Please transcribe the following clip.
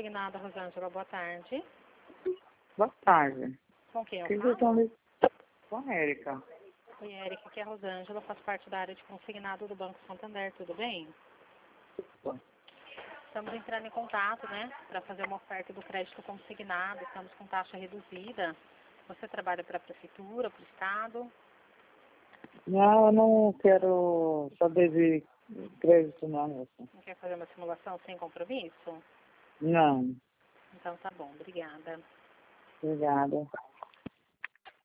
Consignado, Rosângela, boa tarde. Boa tarde. Com quem eu Que falo? Com a Érica. Oi, Érica, aqui é a Rosângela, faço parte da área de consignado do Banco Santander, tudo bem? Estamos entrando em contato, né, para fazer uma oferta do crédito consignado, estamos com taxa reduzida. Você trabalha para a Prefeitura, para o Estado? Não, eu não quero saber de crédito não, moça. Não quer fazer uma simulação sem compromisso? Não. Então tá bom, obrigada. Obrigada.